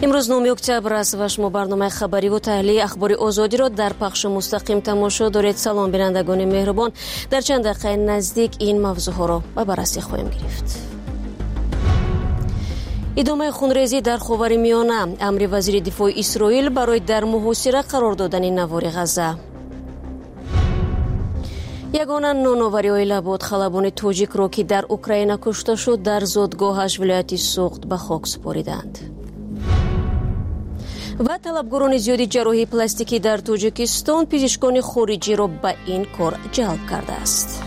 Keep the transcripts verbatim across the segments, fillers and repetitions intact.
امروز نهم اکتبر است و شما برنامه خبری و تحلیل اخبار آزادی را در پخش مستقیم تماشا دارید. سلام بینندگان مهربان، در چند دقیقه نزدیک این موضوع ها را به بررسی خواهیم گرفت. ادامه خونریزی در خاورمیانه، امر وزیر دفاع اسرائیل برای در محاصره قرار دادن نوار غزه. یگانه نوناوری‌های لباد خلبان تاجیک را که در اوکراین کشته شد در زادگاهش ولایت سوخت به خاک سپاریدند. و طلبگاران زیادی جراحی پلاستیکی در تاجیکستان پزشکان خارجی را به این کار جلب کرده است.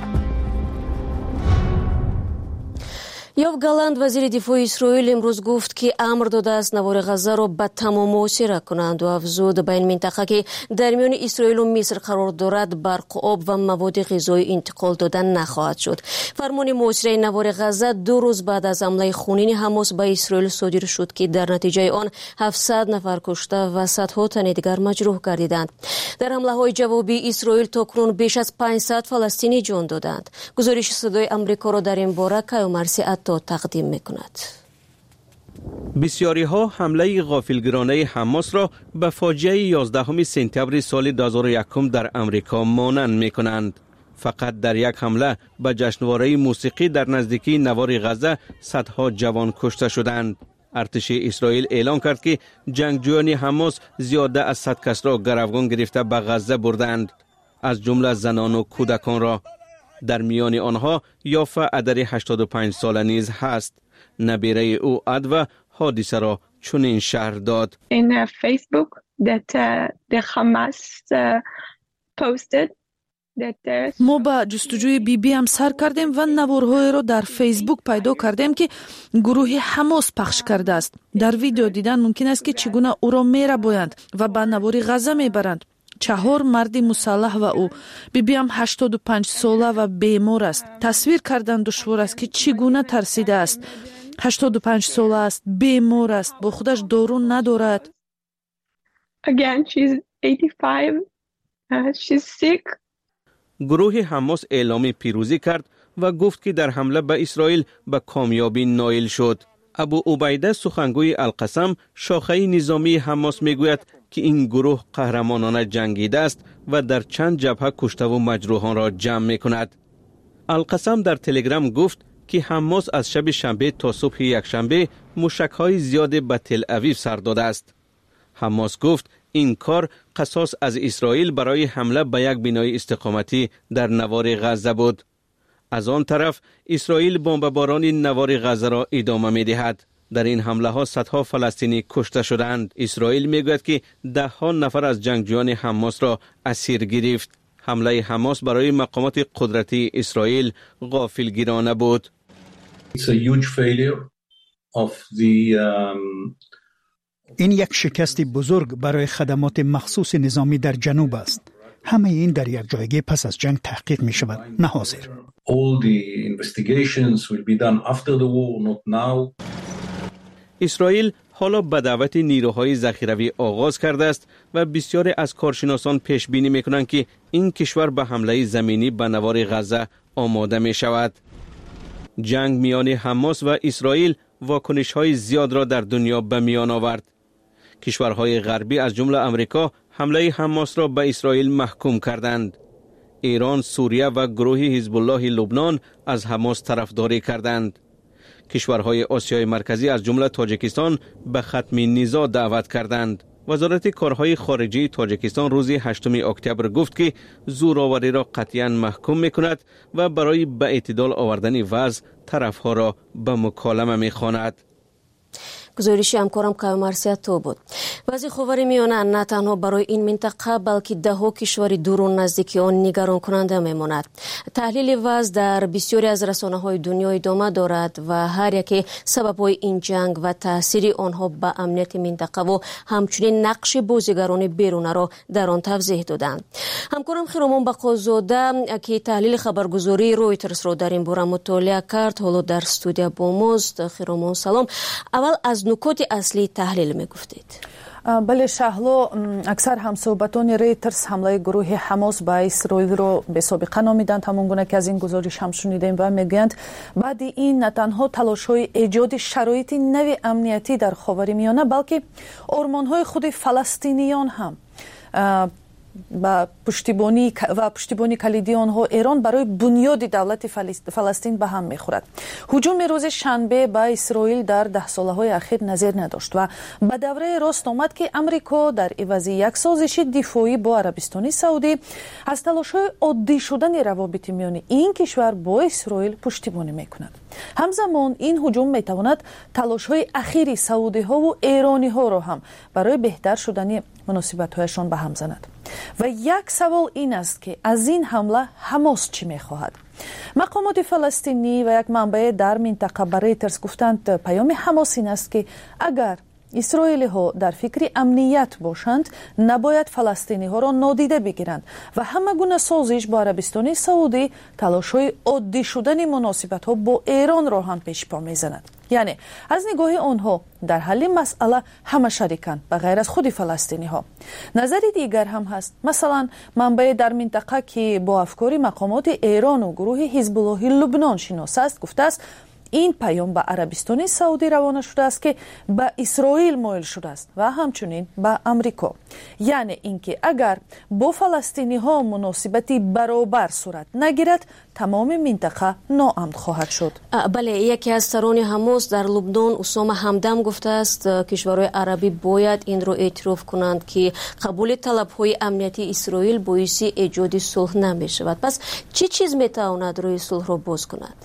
یوآف گالند وزیر دفاع اسرائیل امروز گفت که امر داده است نوار غزه را به تمام محاصره کنند و افزود به این منطقه که در میان اسرائیل و مصر قرار دارد برق، آب و مواد غذایی انتقال دادن نخواهد شد. فرمان محاصره نوار غزه دو روز بعد از حمله خونین حماس به اسرائیل صادر شد که در نتیجه آن هفتصد نفر کشته و صدها تن دیگر مجروح گردیدند. در حمله های جوابی اسرائیل تاکنون بیش از پانصد فلسطینی جان دادند. گزارش صدای آمریکا را در این باره کیومرثی تا تقدیم میکند. بسیاری ها حمله غافلگیرانه حماس را به فاجعه یازدهم سپتامبر سال دو هزار و یک در امریکا مانند میکنند. فقط در یک حمله به جشنواره موسیقی در نزدیکی نوار غزه صدها جوان کشته شدند. ارتش اسرائیل اعلام کرد که جنگجویان حماس زیاده از صد کس را گروگان گرفته به غزه بردند، از جمله زنان و کودکان را. در میان آنها یافا ادر هشتاد و پنج ساله نیز هست. نبیره او ادو حادثه را چنین شرح داد. In uh, Facebook that uh, the Hamas uh, posted that uh... ما با جستجوی بی بی هم سر کردیم و نوارهای را در فیسبوک پیدا کردیم که گروه حماس پخش کرده است. در ویدیو دیدن ممکن است که چگونه او را میره بایند و به نوار غزه میبرند. چهار مرد مسلح و او بیبی هم هشتاد و پنج ساله و بیمار است. تصویر کردن دشوار است که چگونه ترسیده است. هشتاد و پنج ساله است، بیمار است، با خودش دارو ندارد. Again, she's eighty-five. Uh, she's sick. گروه حماس اعلام پیروزی کرد و گفت که در حمله به اسرائیل به کامیابی نائل شد. ابو عبیده سخنگوی القسم شاخه نظامی حماس میگوید که این گروه قهرمانانه جنگیده است و در چند جبهه کشته و مجروحان را جمع می کند. القسم در تلگرام گفت که حماس از شب شنبه تا صبح یک شنبه موشک‌های زیاد به تل اویو سر داده است. حماس گفت این کار قصاص از اسرائیل برای حمله به یک بنای استقامتی در نوار غزه بود. از آن طرف اسرائیل بمباران نوار غزه را ادامه می دهد. در این حمله ها صدها فلسطینی کشته شدند. اسرائیل می گوید که ده ها نفر از جنگجویان حماس را اسیر گرفت. حمله حماس برای مقامات قدرتی اسرائیل غافلگیرانه بود. It's a huge failure of the, um... این یک شکست بزرگ برای خدمات مخصوص نظامی در جنوب است. همه این در یک جایگه پس از جنگ تحقیق می شود، نه حاضر. All the investigations will be done after the war, not now. اسرائیل حالا به دعوت نیروهای ذخیروی آغاز کرده است و بسیاری از کارشناسان پیش بینی می کنند که این کشور به حمله زمینی به نوار غزه آماده می شود. جنگ میان حماس و اسرائیل واکنش های زیاد را در دنیا به میان آورد. کشورهای غربی از جمله امریکا حمله حماس را به اسرائیل محکوم کردند. ایران، سوریه و گروه حزب الله لبنان از حماس طرفداری کردند. کشورهای آسیای مرکزی از جمله تاجیکستان به ختم نزاع دعوت کردند. وزارت کارهای خارجه تاجیکستان روز هشتم اکتبر گفت که زورآوری را قطعاً محکوم می‌کند و برای به اعتدال آوردن وضع طرفها را به مکالمه می‌خواند. گزارش همکارم کیومرثی تو بود. وضع خاورمیانه نه تنها برای این منطقه بلکه ده ها کشور دور و نزدیک آن نگران کننده میماند. تحلیل وضع در بسیاری از رسانه‌های دنیا ادامه دارد و هر یک سبب‌های این جنگ و تاثیر آنها به امنیت منطقه و همچنین نقش بازیگران بیرون را در آن توضیح دادند. همکارم خیرامان بقازاده که تحلیل خبرگزاری رویترز را در این باره مطالعه کرد حالا در استودیو با ماست. خیرامان سلام. اول از نکات اصلی تحلیل می گفتید. بله شهلو اکثر همصحبتان ریترز حمله گروه حماس به اسرائیل رو به سابقه نامیدند، همون گونه که از این گزارش هم شنیدیم و میگویند بعد این نه تنها تلاش‌های ایجاد شرایط نوی امنیتی در خاورمیانه بلکه آرمان‌های خود فلسطینیان هم با پشتیبانی و پشتیبانی کلیدی آنها ایران برای بنیاد دولت فلسطین به هم میخورد. هجوم روز شنبه به اسرائیل در ده ساله های اخیر نظیر نداشت و به دوره راست آمد که امریکا در عوض یک سازش دفاعی با عربستان سعودی از تلاش‌های عادی شدن روابط میان این کشور با اسرائیل پشتیبانی میکند. همزمان این هجوم میتواند تلاش‌های اخیر سعودی ها و ایرانی ها را هم برای بهتر شدن مناسبت‌هایشان به هم زند. و یک سوال این است که از این حمله حماس چی میخواهد؟ مقامات فلسطینی و یک منبع در منطقه به ریترز گفتند پیام حماس این است که اگر اسرائیلی ها در فکر امنیت باشند نباید فلسطینی ها را نادیده بگیرند و همه گونه سازش با عربستان سعودی تلاش‌های عادی شدن مناسبت ها با ایران را هم پیش پا میزند. یعنی از نگاه آنها در حل مسئله همه شریکند به غیر از خود فلسطینی ها. نظری دیگر هم هست. مثلا منبع در منطقه که با افکار مقامات ایران و گروه حزب الله لبنان شناس است گفته است این پیام به عربستان سعودی روانه شده است که به اسرائیل مایل شده است و همچنین به امریکا. یعنی اینکه اگر با فلسطینی ها مناسبتی برابر صورت نگیرد تمام منطقه ناامن خواهد شد. بله، یکی از سران حماس در لبنان اسامه همدم گفته است کشورهای عربی باید این را اعتراف کنند که قبول طلب‌های امنیتی اسرائیل باعث ایجاد صلح نمی شود. پس چه چیز می تواند روی صلح را باز کند؟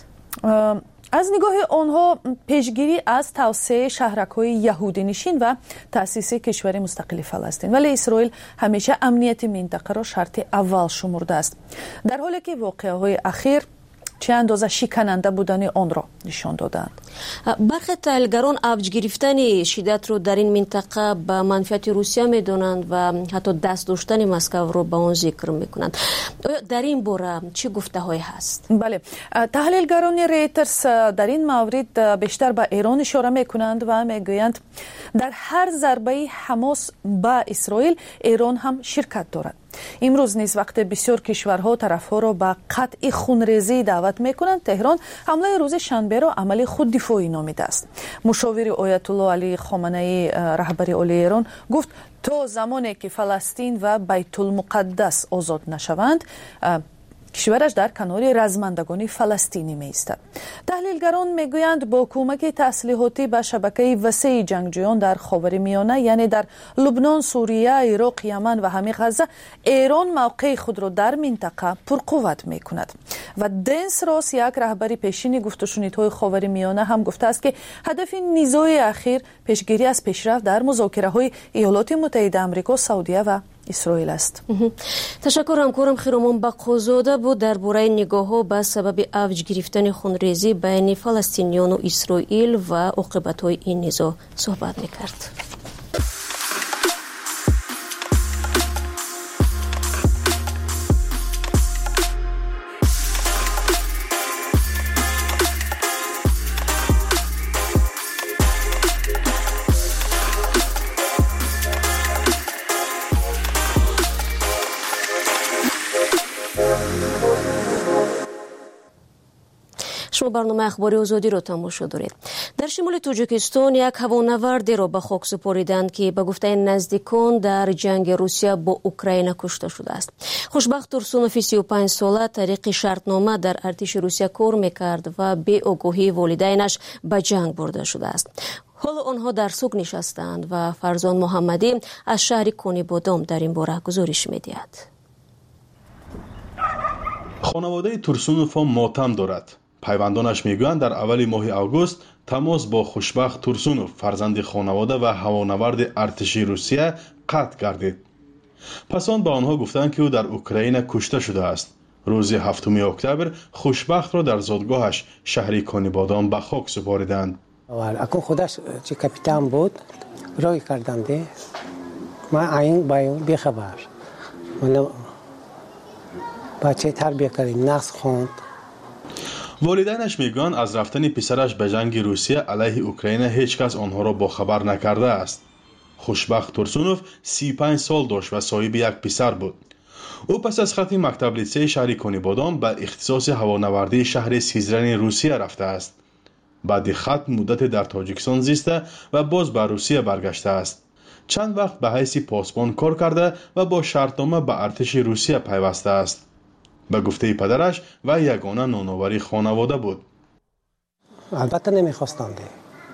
از نگاه آنها پیشگیری از توسعه شهرک‌های یهودی نشین و تأسیس کشور مستقل فلسطین، ولی اسرائیل همیشه امنیت منطقه را شرط اول شمرده است، در حالی که واقعه‌های اخیر چه اندازه شکننده بودن آن را نشان دادند. برخی تحلیلگران اوج گرفتن شدت رو در این منطقه به منفعت روسیه می‌دانند و حتی دست داشتن مسکو رو به آن ذکر می‌کنند. در این باره چه گفته‌هایی هست؟ بله، تحلیلگران ریترز در این مورد بیشتر به ایران اشاره می‌کنند و می‌گویند در هر ضربه حماس به اسرائیل ایران هم شرکت دارد. امروز نیز وقت بسیار کشورها طرفها را به قطع خونریزی دعوت میکنند، تهران حمله روز شنبه را عمل خود دفاعی نامیده است. مشاور آیت الله علی خامنه‌ای رهبر عالی ایران گفت تا زمانی که فلسطین و بیت المقدس آزاد نشوند کشورش در کنار رزمندگان فلسطینی می ایستد. تحلیلگران میگویند با کمک تسلیحاتی به شبکه وسیع جنگجویان در خاورمیانه یعنی در لبنان، سوریه، عراق، یمن و همه غزه ایران موقع خود را در منطقه پرقوت می کند. و دنس راس یک رهبر پیشین گفت و شنیدهای خاورمیانه هم گفته است که هدف نزاع اخیر پیشگیری از پیشرفت در مذاکره های ایالات متحده آمریکا، سعودیه و اسرائیل است. تشکر همکارم خیرمان بقازاده بود درباره نگاه‌ها به سبب اوج گرفتن خونریزی بین فلسطینیان و اسرائیل و عاقبت‌های این نزاع صحبت می‌کرد. شما برنامه اخباری آزادی را تماشا دارید. در شمال تاجیکستان یک هوانوردی را به خاک سپاریدند که به گفته نزدیکان در جنگ روسیه با اوکراین کشته شده است. خوشبخت ترسونوف سی و پنج ساله طریق شرطنامه در ارتش روسیه کار میکرد و به آگاهی والدینش به جنگ برده شده است. حالا آنها در سوگ نشستند و فرزان محمدی از شهر کنی بادام در این باره گزارش میدهد. خانواده ترسونوف ماتم دارد. پیوندانش میگویند در اول ماه آگوست تماس با خوشبخت ترسونوف فرزند خانواده و هوانورد ارتشی روسیه قطع گردید. پس آن به آنها گفتند که او در اوکراین کشته شده است. روز هفتم اکتبر خوشبخت را در زادگاهش شهر کنی بادام به خاک سپاریدند. اکو خودش چه کاپیتان بود روی کردند. ما این با بی خبر. من بچه تربیت کردیم نقص خوند. والدینش میگویند از رفتن پسرش به جنگ روسیه علیه اوکراین هیچ کس آنها را با خبر نکرده است. خوشبخت تورسونوف سی و پنج سال داشت و صاحب یک پسر بود. او پس از ختم مکتب لیسه شهر کنیبادان به اختصاص هوانوردی شهر سیزران روسیه رفته است. بعد ختم مدت در تاجیکستان زیسته و باز به روسیه برگشته است. چند وقت به حیث پاسبان کار کرده و با شرطنامه به ارتش روسیه پیوسته است. به گفته پدرش و یگانه نانآوری خانواده بود. البته نمیخواستم ده.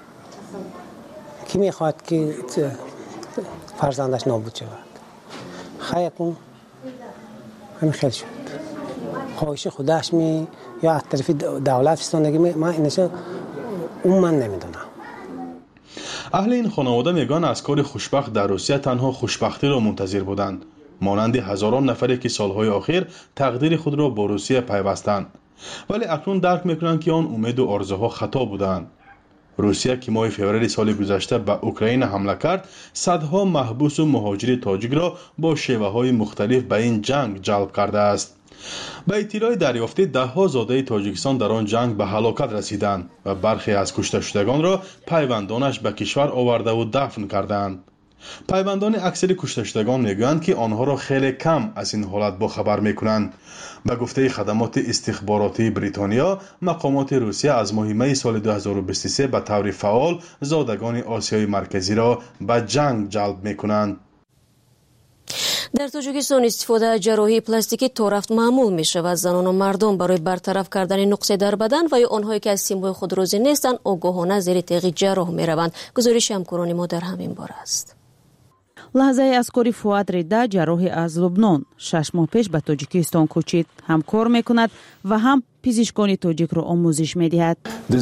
کی میخواد که فرزندش نابود شود؟ خیلی کن همین خیلی شد. خواهش خودش می یا از طرف دولت فستانگی می من اینشو اون من نمیدونم. اهل این خانواده میگن از کار خوشبخت در روسیه تنها خوشبختی را منتظر بودند، مانند هزاران نفری که سالهای اخیر تقدیر خود را با روسیه پیوستند، ولی اکنون درک میکنند که آن امید و آرزوها خطا بودند. روسیه که ماه فوریه سال گذشته به اوکراین حمله کرد، صدها محبوس و مهاجر تاجیک را با شیوه‌های مختلف به این جنگ جلب کرده است. به اطلاع دریافته ده ها زاده تاجیکستان در آن جنگ به هلاکت رسیدند و برخی از کشته شدگان را پیوندانش به کشور آورده و دفن کردند. پیوندان اکثر کشته شدگان میگویند که آنها را خیلی کم از این حالت باخبر میکنند. به گفته خدمات استخباراتی بریتانیا، مقامات روسیه از ماه می سال دو هزار و بیست و سه به طور فعال زادگان آسیای مرکزی را به جنگ جلب میکنند. در تاجیکستان استفاده از جراحی پلاستیکی تا رفت معمول می شود. زنان و مردم برای برطرف کردن نقصه در بدن و یا آنهایی که از سیمای خود روزی نیستند آگاهانه زیر تیغ جراح می روند. گزارش همکاران ما در همین باره است. لحظه از کاری فواد ریدا جراح از لبنان شش ماه پیش به تاجیکستان کوچید. هم کار می کند و هم پزشکان تاجیک را آموزش می دهد.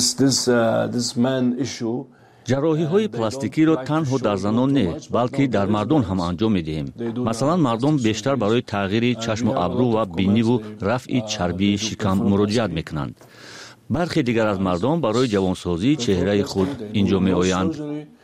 جراحی های پلاستیکی را تنها در زنان نه بلکه در مردان هم انجام می دهیم. مثلا مردم بیشتر برای تغییر چشم و ابرو و بینی و رفع چربی شکم مراجعت می کنند. برخی دیگر از مردم برای جوانسازی چهره خود اینجا می آیند.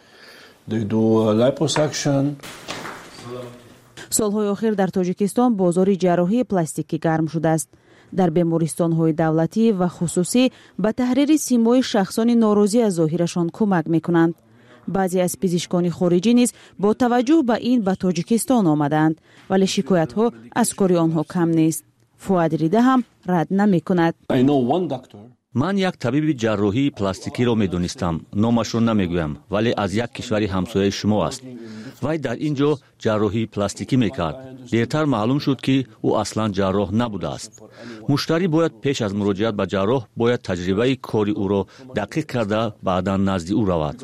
سالهای اخیر در تاجیکستان بازار جراحی پلاستیکی گرم شده است. در بیمارستان‌های دولتی و خصوصی به تحریر سیمای شخصان ناراضی از ظاهرشان کمک می‌کنند. بعضی از پزشکان خارجی نیز با توجه به این به تاجیکستان آمدند، ولی شکایت‌ها از کار آنها کم نیست. فواد ریده هم رد نمی‌کند. من یک طبیب جراحی پلاستیکی را می‌دانستم. نامش را نمی‌گویم، ولی از یک کشور همسایه شما است. وی در اینجا جراحی پلاستیکی میکرد. دیرتر معلوم شد که او اصلا جراح نبوده است. مشتری باید پیش از مراجعت به جراح باید تجربه کاری او را دقیق کرده بعدا نزد او رود.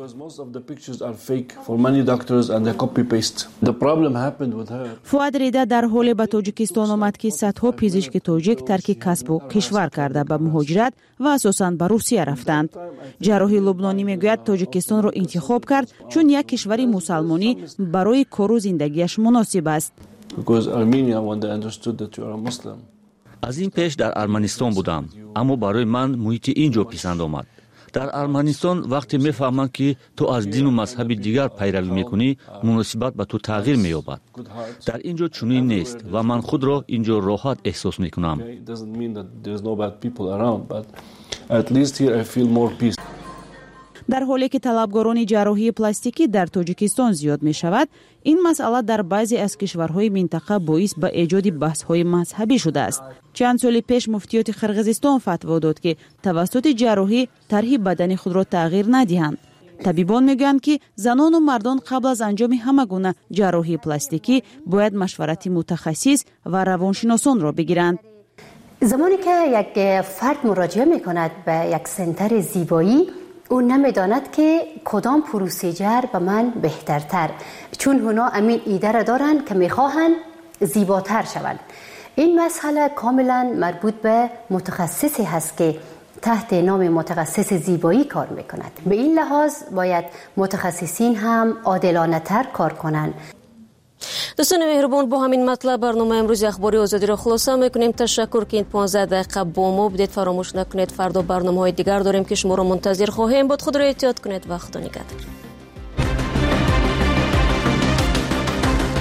فواد ریده در حال به تاجیکستان آمد که صدها پزشک تاجیک ترک کسب و کشور کرده به مهاجرت و اساساً به روسیه رفتند. جراحی لبنانی میگوید تاجیکستان را انتخاب کرد چون یک کشور مسلمانی برای کار و زندگیش مناسب است. از این پیش در ارمنستان بودم، اما برای من محیط اینجا پسند آمد. در ارمنستان وقتی میفهمند که تو از دین و مذهب دیگر پیروی میکنی، مناسبت به تو تغییر مییابد. در اینجا چنین نیست و من خود را اینجا راحت احساس میکنم. در حالی که طلبگاران جراحی پلاستیکی در تاجیکستان زیاد می شود، این مسئله در بعضی از کشورهای منطقه باعث به ایجاد بحث‌های مذهبی شده است. چند سال پیش مفتیات قرقیزستان فتوا داد که توسط جراحی طرح بدن خود را تغییر ندهند. طبیبان میگویند که زنان و مردان قبل از انجام همه گونه جراحی پلاستیکی باید مشورت متخصص و روانشناسان را بگیرند. زمانی که یک فرد مراجعه می کند به یک سنتر زیبایی، او نمیداند که کدام پروسیجر به من بهترتر، چون اونا امین ایده را دارند که میخواهند زیباتر شوند. این مسئله کاملا مربوط به متخصصی هست که تحت نام متخصص زیبایی کار میکند. به این لحاظ باید متخصصین هم عادلانه تر کار کنند. دوستان مهربان، با همین مطلب برنامه امروز اخباری آزادی را خلاصه میکنیم. تشکر که این پانزده دقیقه با ما بودید. فراموش نکنید فردا برنامه های دیگر داریم که شما را منتظر خواهیم بود. خود را احتیاط کنید و خدا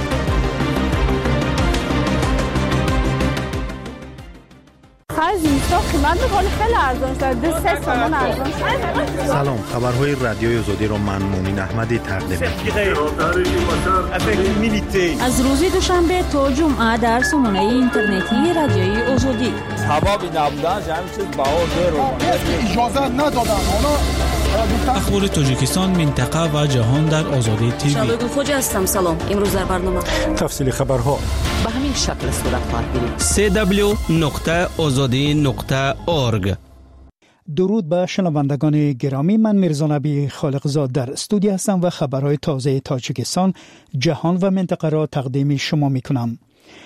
نگهدار. اینجا قیمت میکنه خیلی ارزان شده، دو سه تومن ارزان شده. سلام، خبرهای رادیوی آزادی رو من مومین احمدی تقدیم می‌کنم. از روز دوشنبه تا جمعه در سامانه اینترنتی رادیوی آزادی. هوا نبودن همین چیز بهار رو اجازه ندادن. اخبار تاجیکستان، منطقه و جهان در آزادی تیوی. شادو خوجا هستم. سلام. امروز در برنامه تفصیل خبرها به همین شکل صورت خواهد گرفت. سی دبلیو نقطه آزادی نقطه اورگ. درود به شنوندگان گرامی، من میرزا نبی خالقزاد در استودیو هستم و خبرهای تازه تاجیکستان، جهان و منطقه را تقدیم شما میکنم.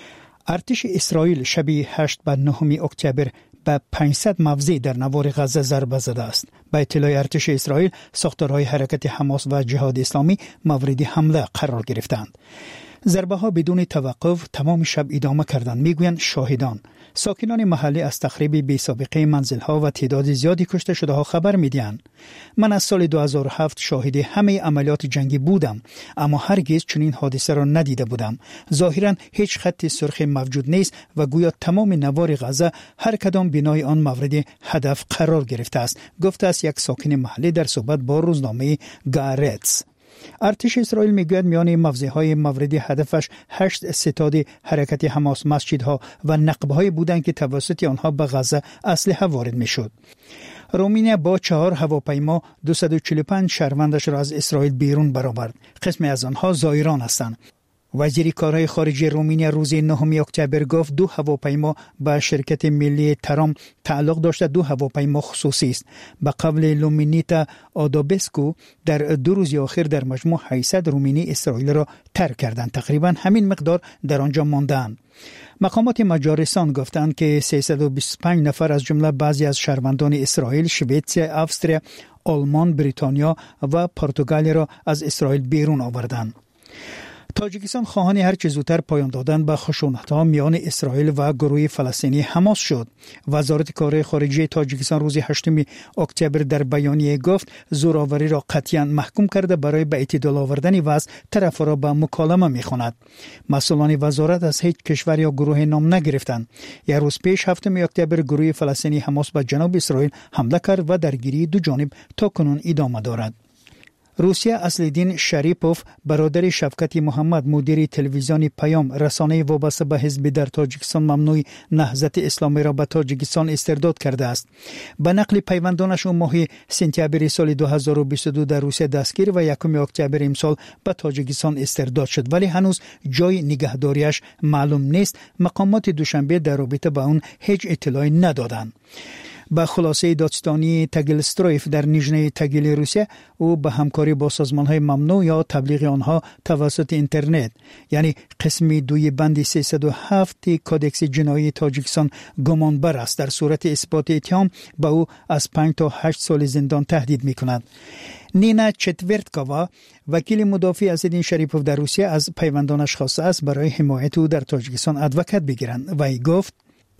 ارتش اسرائیل شبی هشت به نهم اکتبر به پانصد موضع در نوار غزه ضربه زده است. به اطلاع ارتش اسرائیل، ساختارهای حرکت حماس و جهاد اسلامی مورد حمله قرار گرفتند. ضربه ها بدون توقف تمام شب ادامه کردند، میگویند شاهدان. ساکنان محلی از تخریب بی سابقه منزل ها و تعداد زیادی کشته شده ها خبر میدهند. من از سال دو هزار و هفت شاهد همه عملیات جنگی بودم، اما هرگز چنین حادثه را ندیده بودم. ظاهرا هیچ خط سرخ موجود نیست و گویا تمام نوار غزه هر کدام بنای آن مورد هدف قرار گرفته است، گفته است یک ساکن محلی در صحبت با روزنامه گارتس. ارتش اسرائیل میگوید میان موضعهای مورد هدفش هشت ستاد حرکت حماس، مسجدها و نقبهای بودند که توسط آنها به غزه اسلحه وارد میشد. رومانیا با چهار هواپیما دویست و چهل و پنج شهروندش را از اسرائیل بیرون برآورد. قسمی از آنها زائران هستند. وزیر کارهای خارجه رومانیا روز نهم اکتبر گفت دو هواپیما به شرکت ملی ترام تعلق داشته، دو هواپیما خصوصی است. به قول لومینیتا آدابسکو در دو روز آخر در مجموع هشتصد رومانی اسرائیل را ترک کردند. تقریبا همین مقدار در آنجا ماندند. مقامات مجارستان گفتند که سیصد و بیست و پنج نفر از جمله بعضی از شهروندان اسرائیل، شویتسیا، استریا، آلمان، بریتانیا و پرتغال را از اسرائیل بیرون آوردند. تاجیکستان خواهان هر چه زودتر پایان دادن به خشونت‌ها میان اسرائیل و گروه فلسطینی حماس شد. وزارت کار خارجه تاجیکستان روز هشتم اکتبر در بیانیه گفت زوراوری را قطعاً محکوم کرده برای به اعتدال آوردن وضع طرف را به مکالمه می‌خواند. مسئولان وزارت از هیچ کشور یا گروه نام نگرفتند. یک روز پیش هفتم اکتبر گروه فلسطینی حماس به جنوب اسرائیل حمله کرد و درگیری دو جانب تاکنون ادامه دارد. روسیه اصل‌الدین شریپوف برادر شفقت محمد مدیر تلویزیون پیام، رسانه وابسته به حزب در تاجیکستان ممنوع نهضت اسلامی را به تاجیکستان استرداد کرده است. به نقل پیوندانش او ماه سپتامبر سال دو هزار و بیست و دو در روسیه دستگیر و یکم اکتبر امسال به تاجیکستان استرداد شد، ولی هنوز جای نگهداریش معلوم نیست. مقامات دوشنبه در رابطه با اون هیچ اطلاعی ندادند. با خلاصه دادستانی تگیلسترویف در نیژنی تگیل روسیه، او به همکاری با سازمان‌های ممنوع یا تبلیغ آنها توسط اینترنت، یعنی قسم دوی بند سیصد و هفت کودکس جنایی تاجیکستان گمانبر است. در صورت اثبات اتهام به او از پنج تا هشت سال زندان تهدید می‌کند. نینا چتورتکاوا، وکیل مدافع عزالدین شریپوف در روسیه، از پیوندانش خواسته است برای حمایت او در تاجیکستان ادوکات بگیرند و ای گفت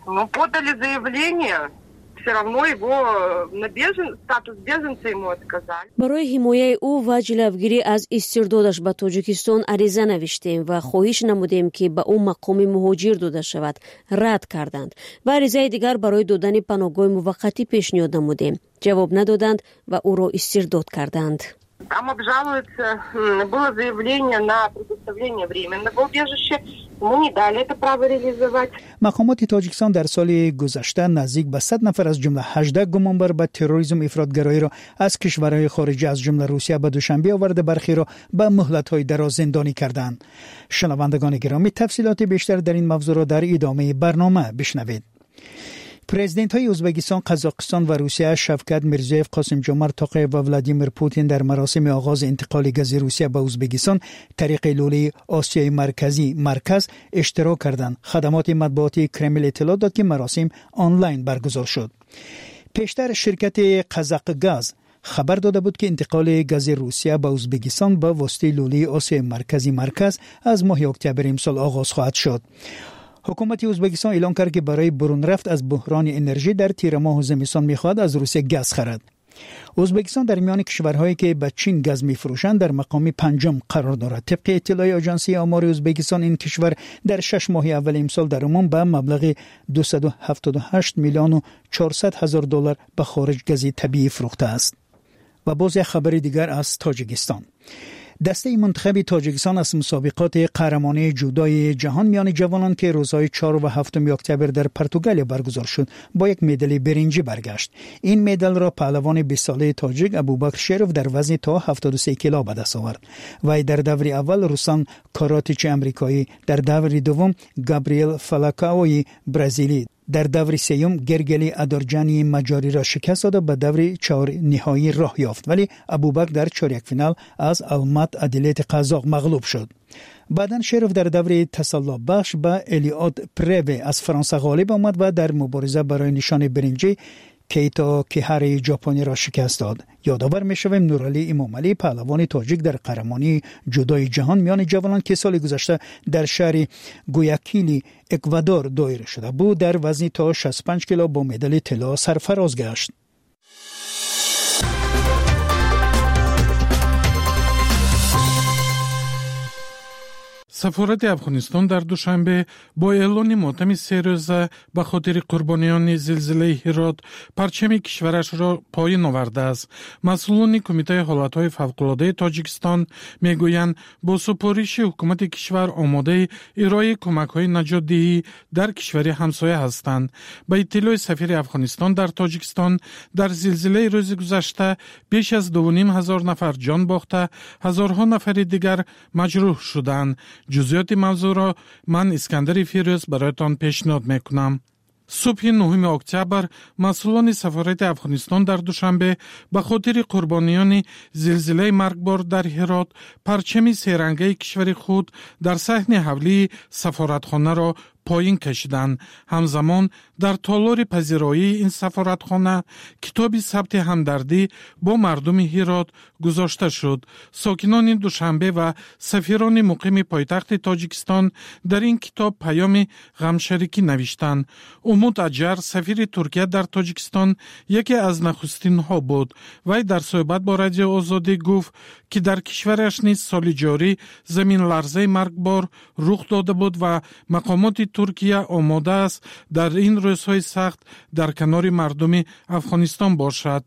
все равно его на бежен статус беженца ему отказали. برای حمایت او و جلوگیری از استردادش به تاجیکستان عریضه نوشتیم و خواهش نمودیم که به او مقام مهاجر داده شود. رد کردند و عریضه دیگر برای دادن پناهگاه موقتی پیشنهاد نمودیم. جواب ندادند و او را استرداد کردند. Там обжалуется, было заявление на предоставление временного убежища, ему не дали это право реализовать. مقامات تاجیکستان در سال گذشته نزدیک به صد نفر از جمله هجده گمانبر به تروریسم افراطگرایی را از کشورهای خارجی از جمله روسیه به دوشنبه آورده، برخی را به مهلت‌های دراز زندانی کردند. شنوندگان گرامی، تفصیلات بیشتر در این موضوع را در ادامه برنامه بشنوید. پرزیدنت های ازبکستان، قزاقستان و روسیه شوکت میرزیوف، قاسم جمعت توقیف و ولادیمیر پوتین در مراسم آغاز انتقال گاز روسیه به ازبکستان طریق لوله آسیای مرکزی مرکز اشتراک کردند. خدمات مطبوعاتی کرمل اطلاع داد که مراسم آنلاین برگزار شد. پیشتر شرکت قزاقگاز خبر داده بود که انتقال گاز روسیه به ازبکستان با واسطه لوله آسیای مرکزی مرکز از ماه اکتبر امسال آغاز خواهد شد. حکومت ازبکستان اعلام کرد که برای برون رفت از بحران انرژی در تیر ماه و زمستان می‌خواهد از روسیه گاز خرید. ازبکستان در میان کشورهایی که به چین گاز می‌فروشند در مقام پنجم قرار دارد. طبق اطلاع آژانسی آمار ازبکستان این کشور در شش ماه اول امسال در عموم به مبلغ دویست و هفتاد و هشت میلیون و چهارصد هزار دلار به خارج گاز طبیعی فروخته است. و باز یک خبر دیگر از تاجیکستان. دسته منتخب تاجیکستان از مسابقات قهرمانی جودوی جهان میان جوانان که روزهای چهارم و هفتم اکتبر در پرتغال برگزار شد با یک مدال برنجی برگشت. این مدال را پهلوان بیست ساله تاجیک ابوبکر شریف در وزن تا هفتاد و سه کیلو به دست آورد. و در دور اول روسان کاراتیچ امریکایی، در دور دوم گابریل فالاکاوی برزیلی، در دور سیوم گرگلی ادارجانی مجاری را شکست داد و به دور چهار نهایی راه یافت، ولی ابوبکر در چهارک فینال از المات ادلیت قزاق مغلوب شد. بعدن شریف در دور تسلا بخش به الیاد پریو از فرانسه غالب آمد و در مبارزه برای نشان برنجی کیتا کیهاری ژاپنی را شکست داد. یادآور می‌شویم نورعلی امامعلی پهلوان تاجیک در قهرمانی جودوی جهان میان جوانان که سال گذشته در شهر گویاکیلی اکوادور دایر شده بود در وزن تا شصت و پنج کیلو با مدال طلا سرفراز گشت. سفارت افغانستان در دوشنبه با اعلان ماتم سه روزه به خاطر قربانیان زلزله هرات پرچم کشورش را پایین آورده است. مسئولان کمیته حالتهای فوق‌العاده تاجیکستان میگویند با سپارش حکومت کشور آماده ارائه کمک‌های نجات‌دهی در کشور همسایه هستند. به اطلاع سفیر افغانستان در تاجیکستان در زلزله روز گذشته بیش از دو و نیم هزار نفر جان باخته، هزارها نفر دیگر مجروح شدند. جزئیات موضوع را من اسکندر فیروز برایتان پیشنهاد میکنم. صبح نهم اکتبر مسئولان سفارت افغانستان در دوشنبه به خاطر قربانیان زلزله مرگبار در هرات پرچم سه رنگه کشور خود در صحن حولی سفارتخانه را پایین کشیدند. همزمان در تالار پذیرایی این سفارتخانه کتاب ثبت همدردی با مردم هرات گذاشته شد. ساکنان دوشنبه و سفیران مقیم پایتخت تاجیکستان در این کتاب پیام غمشریکی نوشتند. امید اجر سفیر ترکیه در تاجیکستان یکی از نخستین ها بود. وی در صحبت با رادیو آزادی گفت که در کشورش نیز سال جاری زمین لرزه مرگبار رخ داده بود و مقامات ترکیه آماده است در این روزهای سخت در کنار مردم افغانستان باشد.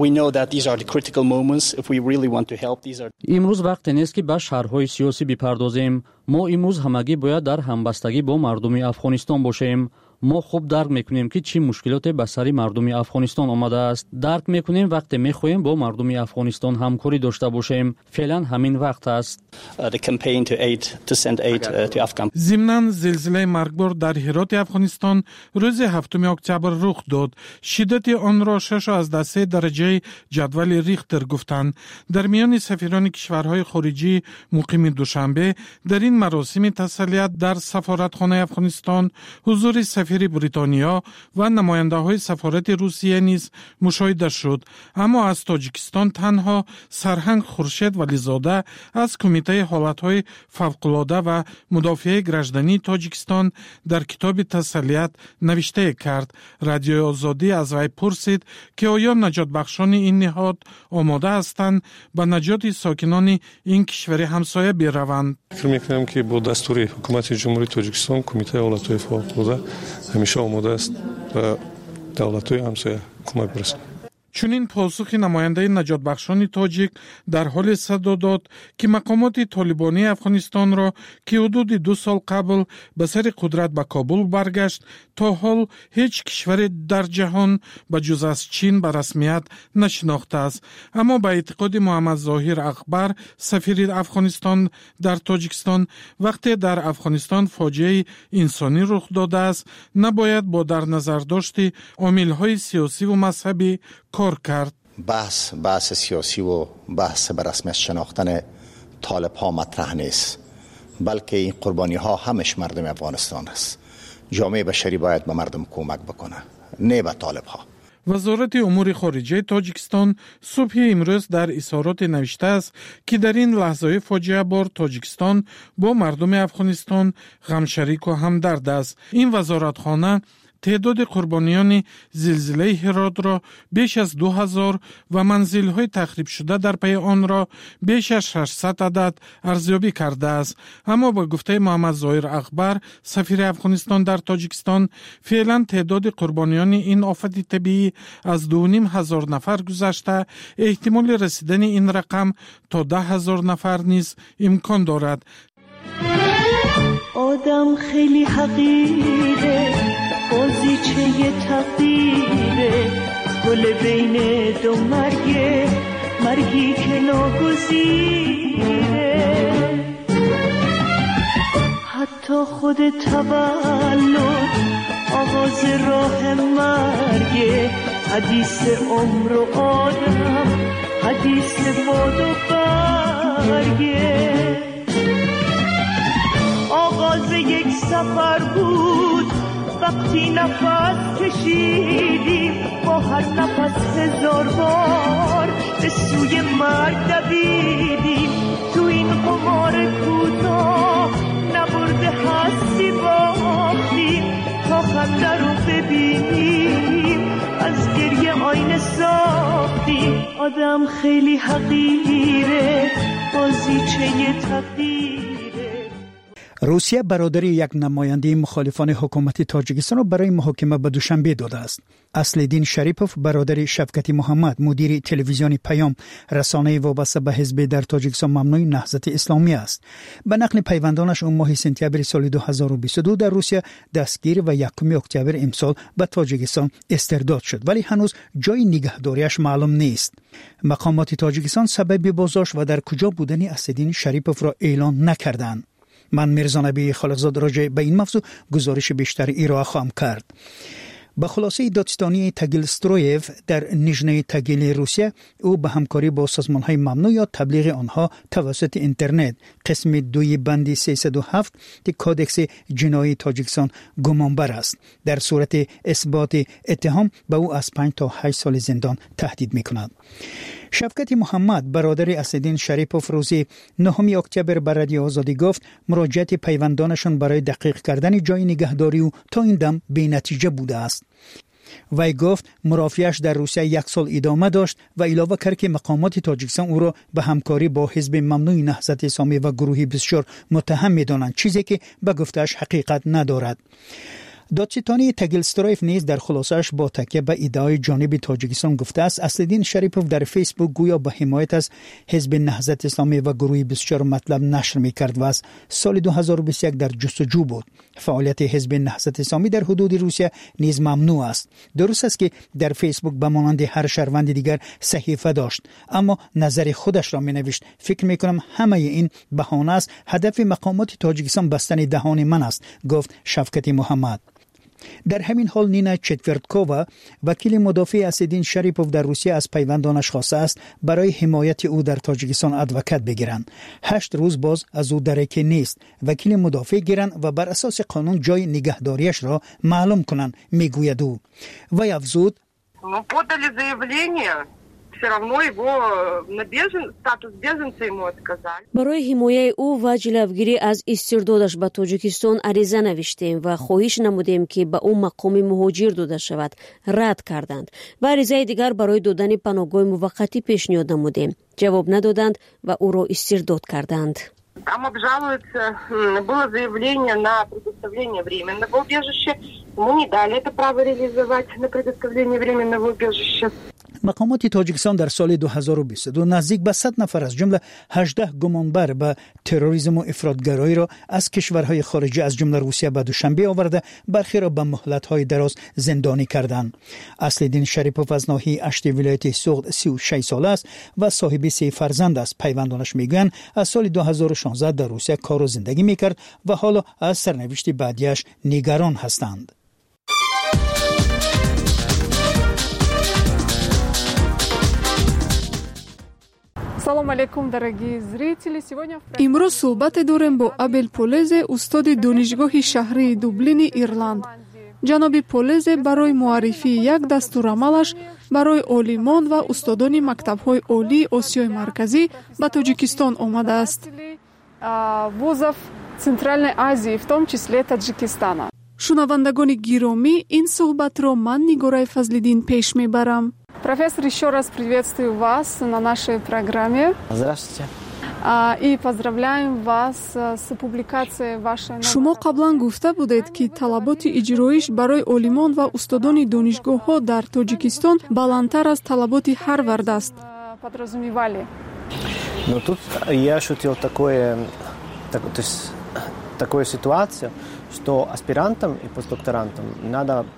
امروز وقت نیست که به شرح‌های سیاسی بپردازیم. ما امروز همگی باید در همبستگی با مردم افغانستان باشیم. ما خوب درک میکنیم که چی مشکلات به سر مردم افغانستان آمده است. درک میکنیم وقتی میخواهیم با مردم افغانستان همکاری داشته باشیم. فعلا همین وقت است. ضمناً زلزله مرگبار در هرات افغانستان روز هفتم اکتبر رخ داد. شدت آن را شش از ده سه درجه جدول ریختر گفتند. در میان سفیران کشورهای خارجی مقیم دوشنبه در این مراسم تسلیت در سفارتخانه افغانستان حضور سفیر بریتانیا و نماینده های سفارت روسیه نیز مشاهده شد. اما از تاجیکستان تنها سرهنگ خورشید ولیزاده از کمیته حالتهای فوق‌العاده و مدافع گراجدانی تاجیکستان در کتاب تسلیت نوشته کرد. رادیو آزادی از وی پرسید که آیا نجات بخشان این نهاد آماده هستند به نجات ساکنان این کشور همسایه بروند. فکر می‌کنم که با دستور حکومت جمهوری تاجیکستان کمیته حالتهای فوق‌العاده همیشه آماده است و دولت‌های همسایه کمک برساند. چنین پاسخ نماینده نجات بخشان تاجیک در حال صدا داد که مقامات طالبانی افغانستان را که حدود دو سال قبل به سر قدرت به کابل برگشت تا حال هیچ کشور در جهان به جز از چین به رسمیت نشناخته است. اما به اعتقاد محمد ظاهر اکبر سفیر افغانستان در تاجیکستان وقتی در افغانستان فاجعه انسانی رخ داده است نباید با در نظر داشت عامل‌های سیاسی و مذهبی کار کرد. بحث بحث سیاسی و بحث به رسمیت شناختن طالب ها مطرح نیست، بلکه این قربانی ها همش مردم افغانستان است. جامعه بشری باید به مردم کمک بکنه، نه به طالب ها. وزارت امور خارجه تاجیکستان صبح امروز در اظهارات نوشته است که در این لحظه فاجعه بار تاجیکستان با مردم افغانستان غمشریک و همدرد است. این وزارتخانه تعداد قربانیان زلزله هرات را بیش از دو هزار و منزل‌های تخریب شده در پی آن را بیش از ششصد عدد ارزیابی کرده است. اما با گفته محمد ظاهر اخبر، سفیر افغانستان در تاجیکستان، فعلا تعداد قربانیان این آفت طبیعی از دو و نیم هزار نفر گذشته، احتمال رسیدن این رقم تا ده هزار نفر نیز امکان دارد. آدم خیلی حقیره، بازیچه تقدیره، گل بین دو مرگه، مرگی که ناگزیره. حتی خود تولد آغاز راه مرگه، حدیث عمر و آدم، حدیث باد و برگه. آغاز یک سفر بود وقتی نفس کشیدیم، با هر نفس هزار بار به سوی مرگ دویدیم. تو این قمار کوتاه نبرده هستی باختیم، تا خنده رو ببینیم از گریه آینه ساختیم. آدم خیلی حقیره، بازیچه تقدیر. روسیه برادری یک نماینده مخالفان حکومت تاجیکستان را برای محاکمه به دوشنبه داده است. اصلدین شریپوف برادر شفقتی محمد، مدیر تلویزیونی پیام، رسانه وابسته به حزب در تاجیکستان ممنوع نهضت اسلامی است. به نقل پیوندانش اون ماه سپتامبر سال دو هزار و بیست و دو در روسیه دستگیر و یکم اکتبر امسال به تاجیکستان استرداد شد، ولی هنوز جای نگهداریش معلوم نیست. مقامات تاجیکستان سبب بازداشت و در کجا بودن اصلدین شریپوف را اعلام نکردند. من میرزا نبی خالقزاد راجع به این موضوع گزارش بیشتر ارائه خواهم کرد. به خلاصه دادستانی تاگیلسترویف در نیژنی تاگیل روسیه، او به همکاری با سازمان‌های ممنوع یا تبلیغ آنها توسط اینترنت قسم دوی بند سیصد و هفت کودکس جنایی تاجیکستان گمانبر است. در صورت اثبات اتهام به او از پنج تا هشت سال زندان تهدید می‌کند. شفقتی محمد برادر اصلدین شریپوف روزی نهم اکتبر بر رادیو آزادی گفت مراجعت پیوندانشان برای دقیق کردن جای نگهداری او تا این دم بی نتیجه بوده است. وی گفت مرافعش در روسیه یک سال ادامه داشت و علاوه کرد که مقامات تاجیکستان او را به همکاری با حزب ممنوع نهضت اسلامی و گروه بیست و چهار متهم می‌دانند، چیزی که به گفته‌اش حقیقت ندارد. دادستانی تاگیلسترویف نیز در خلاصه‌اش با تکیه به ادعای جانب تاجیکستان گفته است اصلدین شریپوف در فیسبوک گویا به حمایت از حزب نهضت اسلامی و گروه بیست و چهار مطلب نشر می‌کرد و از سال دو هزار و بیست و یک در جستجو بود. فعالیت حزب نهضت اسلامی در حدود روسیه نیز ممنوع است. درست است که در فیسبوک به مانند هر شهروند دیگر صحیفه داشت، اما نظر خودش را می‌نوشت. فکر می‌کنم همه این بهانه است. هدف مقامات تاجیکستان بستن دهان من است، گفت شفقتی محمد. در همین حال نینا چتورتکووا، وکیل مدافع اصلدین شریپوف در روسیه، از پیوندانش خواسته است برای حمایت او در تاجیکستان ادوکات بگیرند. هشت روز باز از او درک نیست. وکیل مدافع گیرند و بر اساس قانون جای نگهداریش را معلوم کنند، میگوید او. وی افزود подали заявление, все равно его на бежен, статус беженца ему отказали. برای حمایت او و جلوگیری از استردادش به تاجیکستان عریضه نوشتیم و خواهش نمودیم که به او مقام مهاجر داده شود. رد کردند. و عریضه دیگر برای دادن پناهگاه موقتی پیشنهاد نمودیم. جواب ندادند و او را استرداد کردند. Там обжалуется, было заявление на предоставление временного убежища. Ему не дали это право реализовать на предоставление временного убежища. مقامات تاجیکستان در سال دو هزار و بیست و دو نزدیک به صد نفر از جمله هجده گمانبر به تروریسم و افراطگرایی را از کشورهای خارجی از جمله روسیه به دوشنبه آورده، برخی را به مهلت‌های دراز زندانی کردند. اصلدین شریپوف از ناحیه اشتی ولایت سوغد سی و شش ساله است و صاحب سه فرزند است. پیوندانش میگویند از سال دو هزار و شانزده در روسیه کار و زندگی میکرد و حالا از سرنوشت بعدیش نگران هستند. имрӯз суҳбате дорем бо Абел Полезе, устоди донишгоҳи шаҳрии Дублини, Ирланд. ҷаноби Полезе барои муаррифии як дастурамалаш барои олимон ва устодони мактабҳои олии Осиёи Марказӣ ба Тоҷикистон омадааст. вузов Центральной Азии, в том числе Таджикистана. шунавандагони гиромӣ, ин суҳбатро ман Нигораи Фазлиддин пеш мебарам. Профессор, еще раз приветствую вас на нашей программе. Здравствуйте. И поздравляем вас с публикацией вашей... шумо қаблан гуфта будед ки талаботи иҷроиш барои олимон ва устодони донишгоҳҳо дар Тоҷикистон баландтар аз талаботи Харвард аст. Подразумевали. Но тут я шутил такое, так, то есть, такую ситуацию, что аспирантам и постдокторантам надо